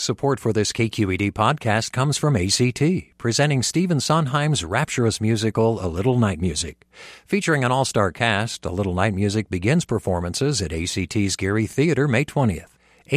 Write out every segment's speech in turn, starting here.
Support for this KQED podcast comes from ACT, presenting Stephen Sondheim's rapturous musical, A Little Night Music. Featuring an all-star cast, A Little Night Music begins performances at ACT's Geary Theater May 20th.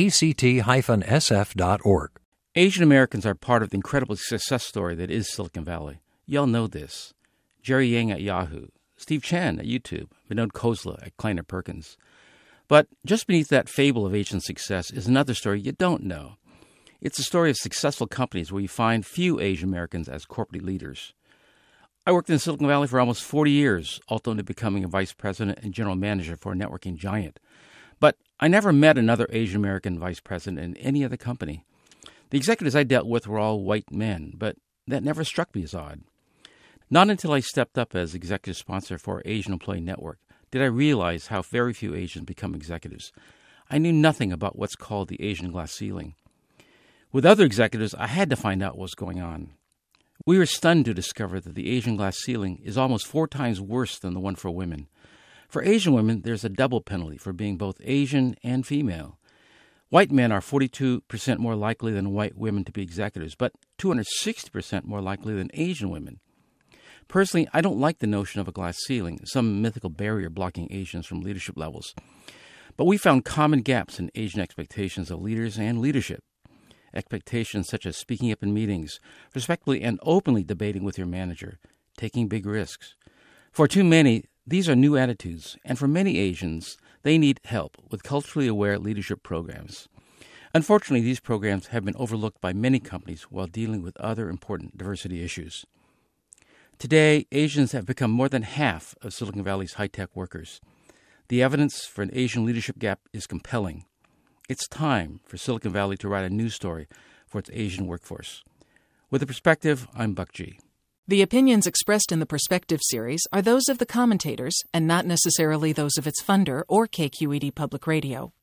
ACT-SF.org. Asian Americans are part of the incredible success story that is Silicon Valley. Y'all know this. Jerry Yang at Yahoo, Steve Chan at YouTube, Vinod Khosla at Kleiner Perkins. But just beneath that fable of Asian success is another story you don't know. It's a story of successful companies where you find few Asian Americans as corporate leaders. I worked in Silicon Valley for almost 40 years, ultimately becoming a vice president and general manager for a networking giant. But I never met another Asian American vice president in any other company. The executives I dealt with were all white men, but that never struck me as odd. Not until I stepped up as executive sponsor for our Asian Employee Network did I realize how very few Asians become executives. I knew nothing about what's called the Asian glass ceiling. With other executives, I had to find out what was going on. We were stunned to discover that the Asian glass ceiling is almost 4 times worse than the one for women. For Asian women, there's a double penalty for being both Asian and female. White men are 42% more likely than white women to be executives, but 260% more likely than Asian women. Personally, I don't like the notion of a glass ceiling, some mythical barrier blocking Asians from leadership levels. But we found common gaps in Asian expectations of leaders and leadership. Expectations such as speaking up in meetings, respectfully and openly debating with your manager, taking big risks. For too many, these are new attitudes, and for many Asians, they need help with culturally aware leadership programs. Unfortunately, these programs have been overlooked by many companies while dealing with other important diversity issues. Today, Asians have become more than half of Silicon Valley's high-tech workers. The evidence for an Asian leadership gap is compelling. It's time for Silicon Valley to write a news story for its Asian workforce. With a Perspective, I'm Buck G. The opinions expressed in the Perspective series are those of the commentators and not necessarily those of its funder or KQED Public Radio.